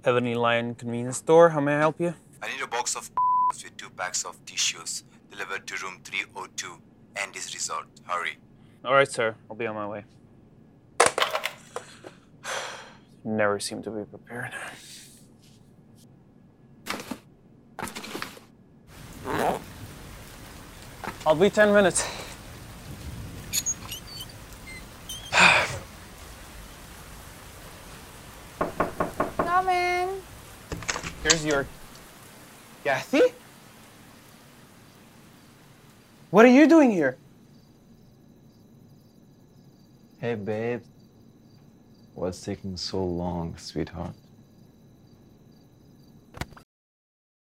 Ebony Lion Convenience Store. How may I help you? I need a box of with 2 packs of tissues delivered to room 302, Andy's Resort. Hurry. All right, sir. I'll be on my way. Never seem to be prepared. I'll be 10 minutes. Coming. Here's your... Kathy? What are you doing here? Hey, babe. What's taking so long, sweetheart?